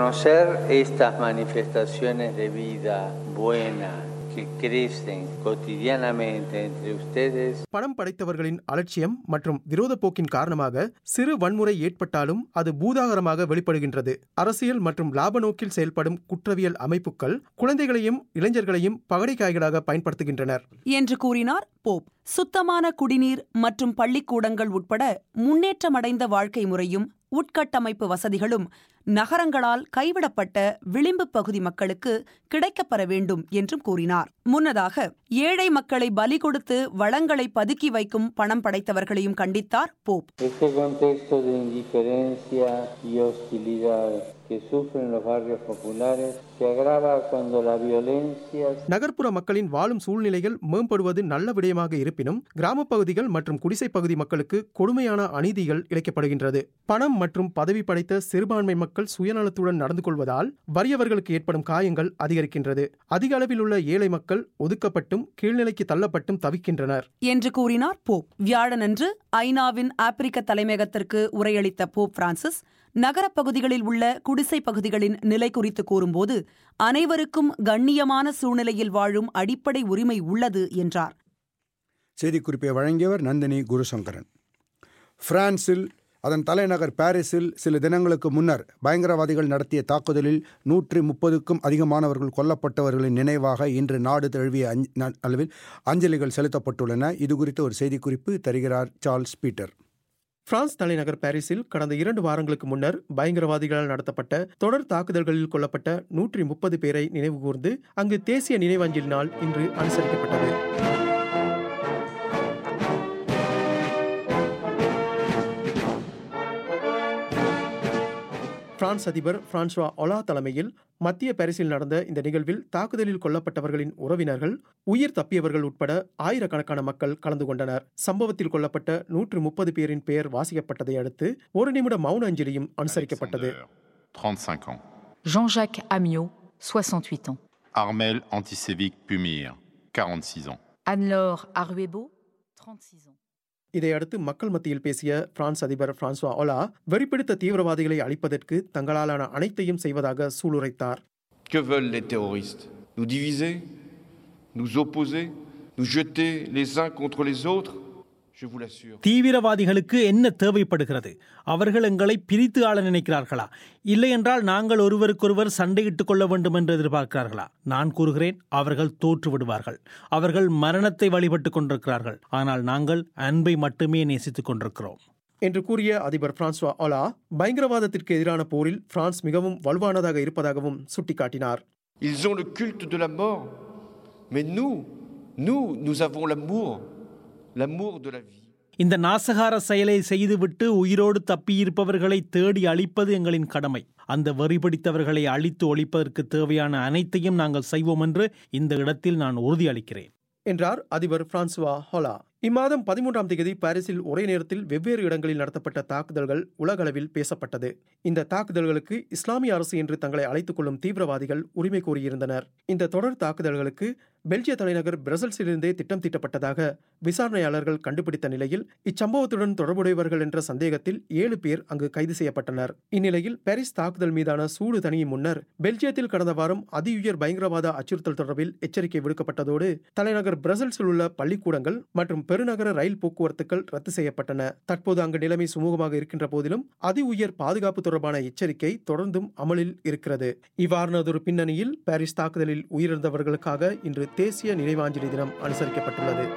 பணம் படைத்தவர்களின் அலட்சியம் மற்றும் விரோத போக்கின் காரணமாக சிறு வன்முறை ஏற்பட்டாலும் அது பூதாகரமாக வெளிப்படுகின்றது. அரசியல் மற்றும் லாப நோக்கில் செயல்படும் குற்றவியல் அமைப்புகள் குழந்தைகளையும் இளைஞர்களையும் பகடைக்காய்களாக பயன்படுத்துகின்றனர் என்று கூறினார் போப். சுத்தமான குடிநீர் மற்றும் பள்ளிக்கூடங்கள் உட்பட முன்னேற்றமடைந்த வாழ்க்கை முறையும் உட்கட்டமைப்பு வசதிகளும் நகரங்களால் கைவிடப்பட்ட விளிம்பு பகுதி மக்களுக்கு கிடைக்கப்பெற வேண்டும் என்றும் கூறினார். முன்னதாக ஏழை மக்களை பலி கொடுத்து வளங்களை பதுக்கி வைக்கும் பணம் படைத்தவர்களையும் கண்டித்தார் போப். நகர்ப்புற மக்களின் வாழும் சூழ்நிலைகள் மேம்படுவது நல்ல விடயமாக இருப்பினும் கிராமப் பகுதிகள் மற்றும் குடிசை பகுதி மக்களுக்கு கொடுமையான அநீதிகள் இழைக்கப்படுகின்றது. பணம் மற்றும் பதவி படைத்த சிறுபான்மை மக்கள் சுயநலத்துடன் நடந்து கொள்வதால் வறியவர்களுக்கு ஏற்படும் காயங்கள் அதிகரிக்கின்றது. அதிக அளவில் உள்ள ஏழை மக்கள் ஒதுக்கப்பட்டும் கீழ்நிலைக்கு தள்ளப்பட்டும் தவிக்கின்றனர் என்று கூறினார் போப். வியாழனன்று ஐநாவின் ஆப்பிரிக்க தலைமையகத்திற்கு உரையளித்த போப் பிரான்சிஸ் நகரப்பகுதிகளில் உள்ள குடிசை பகுதிகளின் நிலை குறித்து கூறும்போது அனைவருக்கும் கண்ணியமான சூழ்நிலையில் வாழும் அடிப்படை உரிமை உள்ளது என்றார். செய்திக்குறிப்பை வழங்கியவர் நந்தினி குருசங்கரன். பிரான்சில் அதன் தலைநகர் பாரிஸில் சில தினங்களுக்கு முன்னர் பயங்கரவாதிகள் நடத்திய தாக்குதலில் 130க்கும் அதிகமானவர்கள் கொல்லப்பட்டவர்களின் நினைவாக இன்று நாடு தழுவிய அளவில் அஞ்சலிகள் செலுத்தப்பட்டுள்ளன. இதுகுறித்த ஒரு செய்திக்குறிப்பு தருகிறார் சார்ல்ஸ் பீட்டர். பிரான்ஸ் தலைநகர் பாரிஸில் கடந்த 2 வாரங்களுக்கு முன்னர் பயங்கரவாதிகளால் நடத்தப்பட்ட தொடர் தாக்குதல்களில் கொல்லப்பட்ட 130 பேரை நினைவுகூர்ந்து அங்கு தேசிய நினைவஞ்சலி நாள் இன்று அனுசரிக்கப்பட்டது. பிரான்ஸ் அதிபர் பிரான்சுவா ஒலா தலைமையில் மத்திய பாரிஸில் நடந்த இந்த நிகழ்வில் தாக்குதலில் கொல்லப்பட்டவர்களின் உறவினர்கள், உயிர் தப்பியவர்கள் உட்பட ஆயிரக்கணக்கான மக்கள் கலந்து கொண்டனர். சம்பவத்தில் கொல்லப்பட்ட 130 பேரின் பெயர் வாசிக்கப்பட்டதை அடுத்து 1 நிமிட மௌன அஞ்சலியும் அனுசரிக்கப்பட்டது. 35 ans. Jean-Jacques Amiot, 68 ans. Armel Antisévic Pumir, 46 ans. Anne-Laure Aruebo, 36 ans. இதையடுத்து மக்கள் மத்தியில் பேசிய பிரான்ஸ் அதிபர் பிரான்சுவா ஒலா வெறிப்பிடித்த தீவிரவாதிகளை அழிப்பதற்கு தங்களாலான அனைத்தையும் செய்வதாக சூளுரைத்தார். Que veulent les terroristes? Nous diviser? Nous opposer? Nous jeter les uns contre les autres? Je vous l'assure. தீவிரவாதிகளுக்கு என்ன தேவைப்படுகிறது? அவர்கள் எங்களை பிரித்து ஆள நினைக்கிறார்களா? இல்லை என்றால் நாங்கள் ஒருவருக்கொருவர் சண்டையிட்டுக் கொள்ள வேண்டும் என்று எதிர்பார்க்கிறார்களா? நான் கூறுகிறேன், அவர்கள் தோற்று விடுவார்கள். அவர்கள் மரணத்தை வழிபட்டுக் கொண்டிருக்கிறார்கள். ஆனால் நாங்கள் அன்பை மட்டுமே நேசித்துக் கொண்டிருக்கிறோம் என்று கூறிய அதிபர் பிரான்சுவா ஒலா பயங்கரவாதத்திற்கு எதிரான போரில் பிரான்ஸ் மிகவும் வலுவானதாக இருப்பதாகவும் சுட்டிக்காட்டினார். Ils ont le culte de la mort, mais nous avons l'amour de la vie. இந்த நாசகார செயலை செய்துவிட்டு உயிரோடு தப்பியிருப்பவர்களை தேடி அழிப்பது எங்களின் கடமை. அந்த வெறிபிடித்தவர்களை அழித்து ஒழிப்பதற்கு தேவையான அனைத்தையும் நாங்கள் செய்வோம் என்று இந்த இடத்தில் நான் உறுதியளிக்கிறேன் என்றார் அதிபர் பிரான்சுவா ஒலா. இம்மாதம் 13ஆம் தேதி பாரிஸில் ஒரே நேரத்தில் வெவ்வேறு இடங்களில் நடத்தப்பட்ட தாக்குதல்கள் உலகளவில் பேசப்பட்டது. இந்த தாக்குதல்களுக்கு இஸ்லாமிய அரசு என்று தங்களை அழைத்துக் கொள்ளும் தீவிரவாதிகள் உரிமை கோரியிருந்தனர். இந்த தொடர் தாக்குதல்களுக்கு பெல்ஜிய தலைநகர் பிரசல்ஸிலிருந்தே திட்டம் தீட்டப்பட்டதாக விசாரணையாளர்கள் கண்டுபிடித்த நிலையில் இச்சம்பவத்துடன் தொடர்புடையவர்கள் என்ற சந்தேகத்தில் 7 பேர் அங்கு கைது செய்யப்பட்டனர். இந்நிலையில் பாரிஸ் தாக்குதல் மீதான சூடு தணியும் முன்னர் பெல்ஜியத்தில் கடந்த வாரம் அதிஉயர் பயங்கரவாத அச்சுறுத்தல் தொடர்பில் எச்சரிக்கை விடுக்கப்பட்டதோடு தலைநகர் பிரசல்ஸில் உள்ள பள்ளிக்கூடங்கள் மற்றும் பெருநகர ரயில் போக்குவரத்துகள் ரத்து செய்யப்பட்டன. தற்போது அங்கு நிலைமை சுமூகமாக இருக்கின்ற போதிலும் அதி உயர் பாதுகாப்பு தொடர்பான எச்சரிக்கை தொடர்ந்தும் அமலில் இருக்கிறது. இவ்வாறானதொரு பின்னணியில் பாரிஸ் தாக்குதலில் உயிரிழந்தவர்களுக்காக இன்று தேசிய நினைவாஞ்சலி தினம் அனுசரிக்கப்பட்டுள்ளது.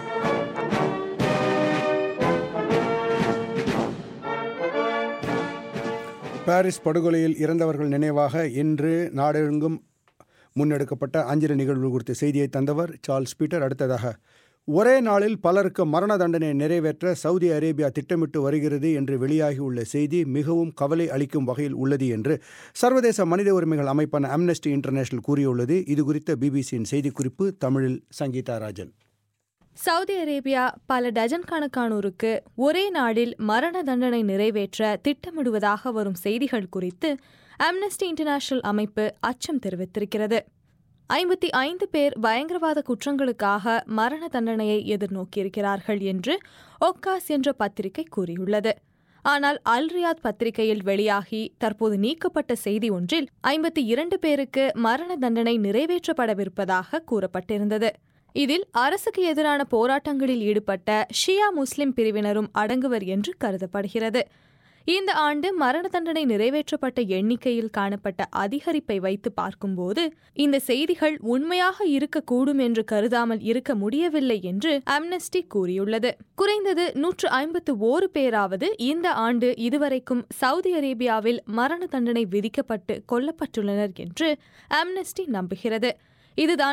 பாரிஸ் படுகொலையில் இறந்தவர்கள் நினைவாக இன்று நாடெங்கும் முன்னெடுக்கப்பட்ட அஞ்சலி நிகழ்வு குறித்த செய்தியை தந்தவர் சார்ல்ஸ் பீட்டர். அடுத்ததாக, ஒரே நாளில் பலருக்கு மரண தண்டனை நிறைவேற்ற சவுதி அரேபியா திட்டமிட்டு வருகிறது என்று வெளியாகியுள்ள செய்தி மிகவும் கவலை அளிக்கும் வகையில் உள்ளது என்று சர்வதேச மனித உரிமைகள் அமைப்பான அம்னஸ்டி இன்டர்நேஷனல் கூறியுள்ளது. இது குறித்த பிபிசியின் செய்திக்குறிப்பு தமிழில் சங்கீதா ராஜன். சவுதி அரேபியா பல டஜன் கணக்கானோருக்கு ஒரே நாளில் மரண தண்டனை நிறைவேற்ற திட்டமிடுவதாக வரும் செய்திகள் குறித்து அம்னஸ்டி இன்டர்நேஷனல் அமைப்பு அச்சம் தெரிவித்திருக்கிறது. 55 பேர் பயங்கரவாத குற்றங்களுக்காக மரண தண்டனையை எதிர்நோக்கியிருக்கிறார்கள் என்று ஒக்காஸ் என்ற பத்திரிகை கூறியுள்ளது. ஆனால் அல் ரியாத் பத்திரிகையில் வெளியாகி தற்போது நீக்கப்பட்ட செய்தி ஒன்றில் 52 பேருக்கு மரண தண்டனை நிறைவேற்றப்படவிருப்பதாக கூறப்பட்டிருந்தது. இதில் அரசுக்கு எதிரான போராட்டங்களில் ஈடுபட்ட ஷியா முஸ்லிம் பிரிவினரும் அடங்குவர் என்று கருதப்படுகிறது. இந்த ஆண்டு மரண தண்டனை நிறைவேற்றப்பட்ட எண்ணிக்கையில் காணப்பட்ட அதிகரிப்பை வைத்து பார்க்கும்போது இந்த செய்திகள் உண்மையாக இருக்கக்கூடும் என்று கருதாமல் இருக்க முடியவில்லை என்று அம்னஸ்டி கூறியுள்ளது. குறைந்தது 151 பேராவது இந்த ஆண்டு இதுவரைக்கும் சவுதி அரேபியாவில் மரண தண்டனை விதிக்கப்பட்டு கொல்லப்பட்டுள்ளனர் என்று அம்னஸ்டி நம்புகிறது. இதுதான்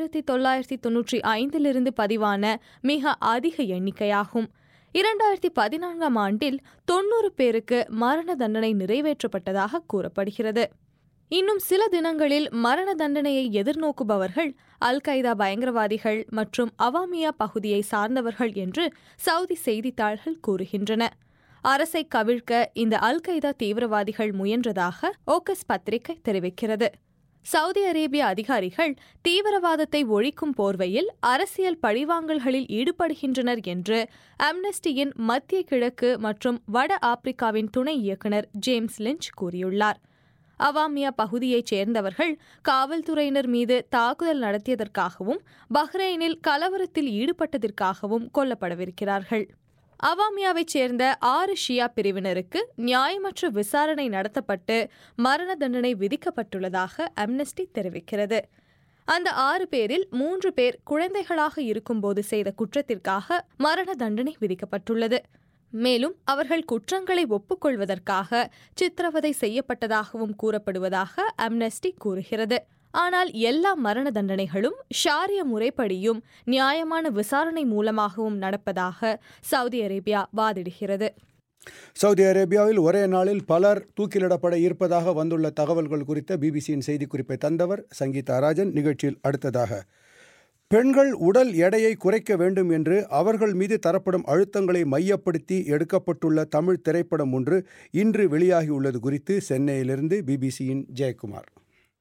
1995 பதிவான மிக அதிக எண்ணிக்கையாகும். 2014ஆம் ஆண்டில் 90 பேருக்கு மரண தண்டனை நிறைவேற்றப்பட்டதாக கூறப்படுகிறது. இன்னும் சில தினங்களில் மரண தண்டனையை எதிர்நோக்குபவர்கள் அல் கைதா பயங்கரவாதிகள் மற்றும் அவாமியா பகுதியை சார்ந்தவர்கள் என்று சவுதி செய்தித்தாள்கள் கூறுகின்றன. அரசை கவிழ்க்க இந்த அல் கைதா தீவிரவாதிகள் முயன்றதாக ஓகஸ் பத்திரிகை தெரிவிக்கிறது. சவுதி அரேபிய அதிகாரிகள் தீவிரவாதத்தை ஒழிக்கும் போர்வையில் அரசியல் பழிவாங்கல்களில் ஈடுபடுகின்றனர் என்று அம்னஸ்டியின் மத்திய கிழக்கு மற்றும் வட ஆப்பிரிக்காவின் துணை இயக்குநர் ஜேம்ஸ் லிஞ்ச் கூறியுள்ளார். அவாமியா பகுதியைச் சேர்ந்தவர்கள் காவல்துறையினர் மீது தாக்குதல் நடத்தியதற்காகவும் பஹ்ரைனில் கலவரத்தில் ஈடுபட்டதற்காகவும் கொல்லப்படவிருக்கிறார்கள். அவாமியாவைச் சேர்ந்த 6 ஷியா பிரிவினருக்கு நியாயமற்ற விசாரணை நடத்தப்பட்டு மரண தண்டனை விதிக்கப்பட்டுள்ளதாக அம்னஸ்டி தெரிவிக்கிறது. அந்த 6 பேரில் 3 பேர் குழந்தைகளாக இருக்கும்போது செய்த குற்றத்திற்காக மரண தண்டனை விதிக்கப்பட்டுள்ளது. மேலும் அவர்கள் குற்றங்களை ஒப்புக்கொள்வதற்காக சித்திரவதை செய்யப்பட்டதாகவும் கூறப்படுவதாக அம்னஸ்டி கூறுகிறது. ஆனால் எல்லா மரண தண்டனைகளும் ஷாரிய முறைப்படியும் நியாயமான விசாரணை மூலமாகவும் நடப்பதாக சவுதி அரேபியா வாதிடுகிறது. சவுதி அரேபியாவில் ஒரே நாளில் பலர் தூக்கிலிடப்பட இருப்பதாக வந்துள்ள தகவல்கள் குறித்த பிபிசியின் செய்திக்குறிப்பை தந்தவர் சங்கீதா ராஜன். நிகழ்ச்சியில் அடுத்ததாக, பெண்கள் உடல் எடையை குறைக்க வேண்டும் என்று அவர்கள் மீது தரப்படும் அழுத்தங்களை மையப்படுத்தி எடுக்கப்பட்டுள்ள தமிழ் திரைப்படம் ஒன்று இன்று வெளியாகியுள்ளது குறித்து சென்னையிலிருந்து பிபிசியின் ஜெயக்குமார்.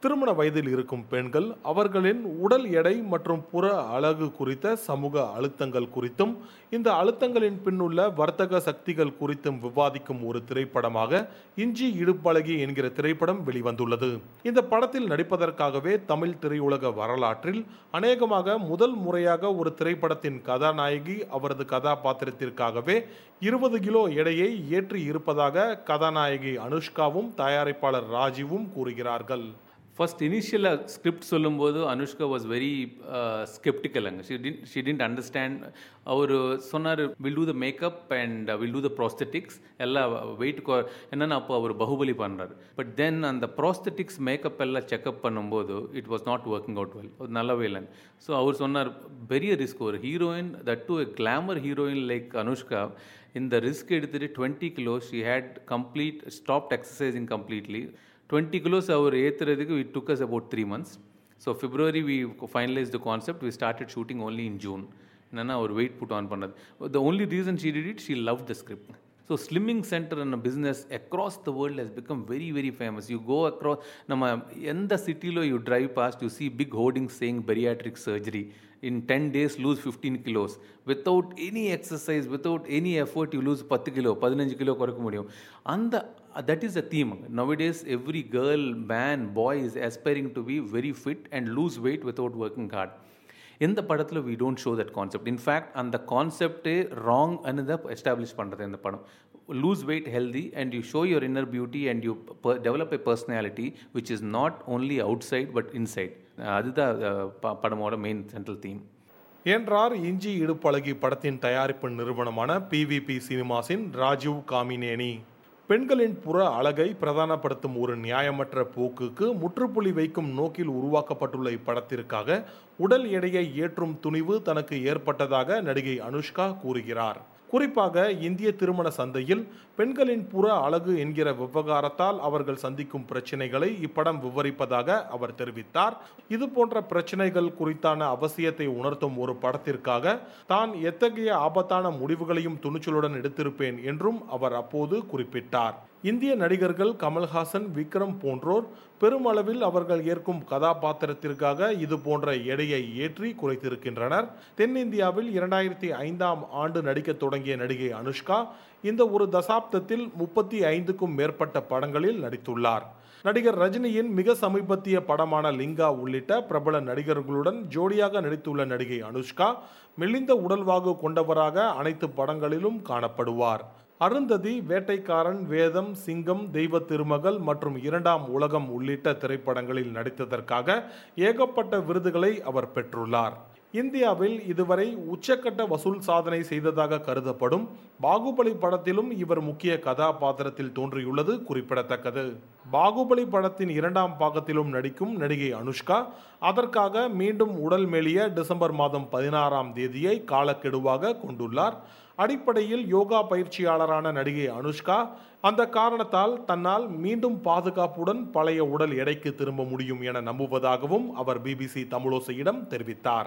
திருமண வயதில் இருக்கும் பெண்கள் அவர்களின் உடல் எடை மற்றும் புற அழகு குறித்த சமூக அழுத்தங்கள் குறித்தும் இந்த அழுத்தங்களின் பின்னுள்ள வர்த்தக சக்திகள் குறித்தும் விவாதிக்கும் ஒரு திரைப்படமாக இஞ்சி இடுப்பழகி என்கிற திரைப்படம் வெளிவந்துள்ளது. இந்த படத்தில் நடிப்பதற்காகவே தமிழ் திரையுலக வரலாற்றில் அநேகமாக முதல் முறையாக ஒரு திரைப்படத்தின் கதாநாயகி அவரது கதாபாத்திரத்திற்காகவே 20 கிலோ எடையை ஏற்றி இருப்பதாக கதாநாயகி அனுஷ்காவும் தயாரிப்பாளர் ராஜீவும் கூறுகிறார்கள். First initial script சொல்லும்போது Anushka was very skeptical. She didn't understand. அவர் சொன்னார் we'll do the makeup and we'll do the prosthetics எல்லாம் வெயிட் என்னன்னா அப்போ அவர் பாகுபலி பண்ணுறாரு. பட் தென் அந்த ப்ராஸ்தட்டிக்ஸ் மேக்கப் எல்லாம் செக்அப் பண்ணும்போது it was not working out well, நல்லாவே இல்லை. ஸோ அவர் சொன்னார் பெரிய ரிஸ்க், ஒரு heroine that to glamour heroine like Anushka இந்த ரிஸ்க் எடுத்துட்டு 20 kilos she had stopped exercising completely. 20 kilos our ஏற்றுறதுக்கு it took us about 3 months. So February we finalized the concept. We started shooting only in June. என்னன்னா ஒரு வெயிட் புட் ஆன் பண்ணது. The only reason she did it, she loved the script. So slimming center in a business across the world has become very, very famous. You go across, நம்ம எந்த சிட்டிலோ you drive past, you see big hoardings saying bariatric surgery. In 10 days lose 15 kilos. Without any exercise, without any effort, you lose 10 kilo, 15 kilo குறைக்க முடியும். அந்த that is the theme. Nowadays, every girl, man, boy is aspiring to be very fit and lose weight without working hard. இந்த படத்தில் we don't show that concept. In fact, அந்த கான்செப்டே ராங் அன்னு எஸ்டாப்ளிஷ் பண்ணுறது இந்த படம். Lose weight healthy and you show your inner beauty and you develop a personality which is not only outside but inside. அதுதான் படமோட மெயின் சென்ட்ரல் தீம் என்றார் இஞ்சி இடுப்பழகி படத்தின் தயாரிப்பு நிறுவனமான PVP சினிமாஸின் ராஜீவ் காமினேனி. பெண்களின் புற அழகை பிரதானப்படுத்தும் ஒரு நியாயமற்ற போக்குக்கு முற்றுப்புள்ளி வைக்கும் நோக்கில் உருவாக்கப்பட்டுள்ள இப்படத்திற்காக உடல் எடையை ஏற்றும் துணிவு தனக்கு ஏற்பட்டதாக நடிகை அனுஷ்கா கூறுகிறார். குறிப்பாக இந்திய திருமண சந்தையில் பெண்களின் புற அழகு என்கிற விவகாரத்தால் அவர்கள் சந்திக்கும் பிரச்சனைகளை இப்படம் விவரிப்பதாக அவர் தெரிவித்தார். இது போன்ற பிரச்சனைகள் குறித்தான அவசியத்தை உணர்த்தும் ஒரு படத்திற்காக தான் எத்தகைய ஆபத்தான முடிவுகளையும் துணிச்சலுடன் எடுத்திருப்பேன் என்றும் அவர் அப்போது குறிப்பிட்டார். இந்திய நடிகர்கள் கமல்ஹாசன், விக்ரம் போன்றோர் பெருமளவில் அவர்கள் ஏற்கும் கதாபாத்திரத்திற்காக இது போன்ற எடையை ஏற்றி குறைத்திருக்கின்றனர். தென்னிந்தியாவில் 2005ஆம் ஆண்டு நடிக்க தொடங்கிய நடிகை அனுஷ்கா இந்த ஒரு தசாப்தத்தில் 35க்கும் மேற்பட்ட படங்களில் நடித்துள்ளார். நடிகர் ரஜினியின் மிக சமீபத்திய படமான லிங்கா உள்ளிட்ட பிரபல நடிகர்களுடன் ஜோடியாக நடித்துள்ள நடிகை அனுஷ்கா மெலிந்த உடல்வாகு கொண்டவராக அனைத்து படங்களிலும் காணப்படுவார். அருந்ததி, வேட்டைக்காரன், வேதம், சிங்கம், தெய்வ திருமகள் மற்றும் 2ஆம் உலகம் உள்ளிட்ட திரைப்படங்களில் நடித்ததற்காக ஏகப்பட்ட விருதுகளை அவர் பெற்றுள்ளார். இந்தியாவில் இதுவரை உச்சக்கட்ட வசூல் சாதனை செய்ததாக கருதப்படும் பாகுபலி படத்திலும் இவர் முக்கிய கதாபாத்திரத்தில் தோன்றியுள்ளது குறிப்பிடத்தக்கது. பாகுபலி படத்தின் 2ஆம் பாகத்திலும் நடிக்கும் நடிகை அனுஷ்கா அதற்காக மீண்டும் உடல் மெலிய டிசம்பர் மாதம் 16ஆம் தேதியை காலக்கெடுவாக கொண்டுள்ளார். அடிப்படையில் யோகா பயிற்சியாளரான நடிகை அனுஷ்கா அந்த காரணத்தால் தன்னால் மீண்டும் பாதுகாப்புடன் பழைய உடல் எடைக்கு திரும்ப முடியும் என நம்புவதாகவும் அவர் BBC தமிழோசையிடம் தெரிவித்தார்.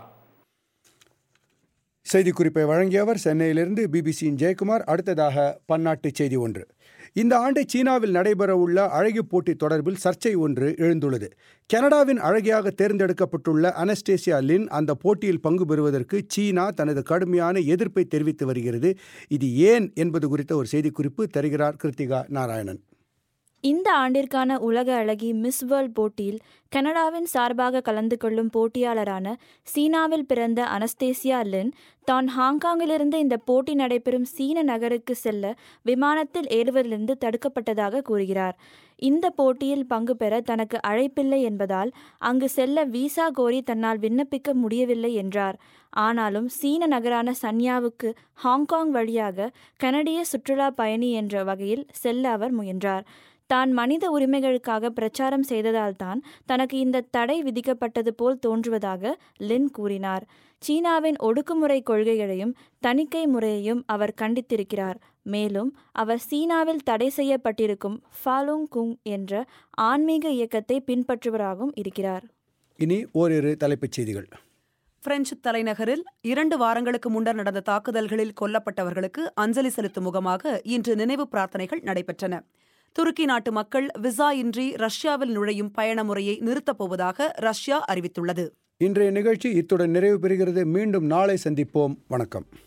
செய்திக்குறிப்பை வழங்கியவர் சென்னையிலிருந்து BBCயின் ஜெயக்குமார். அடுத்ததாக பன்னாட்டு செய்தி ஒன்று. இந்த ஆண்டு சீனாவில் நடைபெறவுள்ள அழகி போட்டி தொடர்பில் சர்ச்சை ஒன்று எழுந்துள்ளது. கனடாவின் அழகியாக தேர்ந்தெடுக்கப்பட்டுள்ள அனஸ்டேசியா லின் அந்த போட்டியில் பங்கு பெறுவதற்கு சீனா தனது கடுமையான எதிர்ப்பை தெரிவித்து வருகிறது. இது ஏன் என்பது குறித்த ஒரு செய்திக்குறிப்பு தருகிறார் கிருத்திகா நாராயணன். இந்த ஆண்டிற்கான உலக அழகி மிஸ் வேர்ல்ட் போட்டியில் கனடாவின் சார்பாக கலந்து கொள்ளும் போட்டியாளரான சீனாவில் பிறந்த அனஸ்தேசியா லின் தான் ஹாங்காங்கிலிருந்து இந்த போட்டி நடைபெறும் சீன நகருக்கு செல்ல விமானத்தில் ஏறுவதிலிருந்து தடுக்கப்பட்டதாக கூறுகிறார். இந்த போட்டியில் பங்கு பெற தனக்கு அழைப்பில்லை என்பதால் அங்கு செல்ல விசா கோரி தன்னால் விண்ணப்பிக்க முடியவில்லை என்றார். ஆனாலும் சீன நகரான சன்யாவுக்கு ஹாங்காங் வழியாக கனடிய சுற்றுலா பயணி என்ற வகையில் செல்ல அவர் முயன்றார். தான் மனித உரிமைகளுக்காக பிரச்சாரம் செய்ததால்தான் தனக்கு இந்த தடை விதிக்கப்பட்டது போல் தோன்றுவதாக லின் கூறினார். சீனாவின் ஒடுக்குமுறை கொள்கைகளையும் தணிக்கை முறையையும் அவர் கண்டித்திருக்கிறார். மேலும் அவர் சீனாவில் தடை செய்யப்பட்டிருக்கும் ஃபாலுங் குங் என்ற ஆன்மீக இயக்கத்தை பின்பற்றுவராகவும் இருக்கிறார். இனி ஓரிரு தலைப்புச் செய்திகள். பிரெஞ்சு தலைநகரில் 2 வாரங்களுக்கு முன்னர் நடந்த தாக்குதல்களில் கொல்லப்பட்டவர்களுக்கு அஞ்சலி செலுத்தும் முகமாக இன்று நினைவு பிரார்த்தனைகள் நடைபெற்றன. துருக்கி நாட்டு மக்கள் விசா இன்றி ரஷ்யாவில் நுழையும் பயண முறையை நிறுத்தப் போவதாக ரஷ்யா அறிவித்துள்ளது. இன்றைய நிகழ்ச்சி இத்துடன் நிறைவு பெறுகிறது. மீண்டும் நாளை சந்திப்போம். வணக்கம்.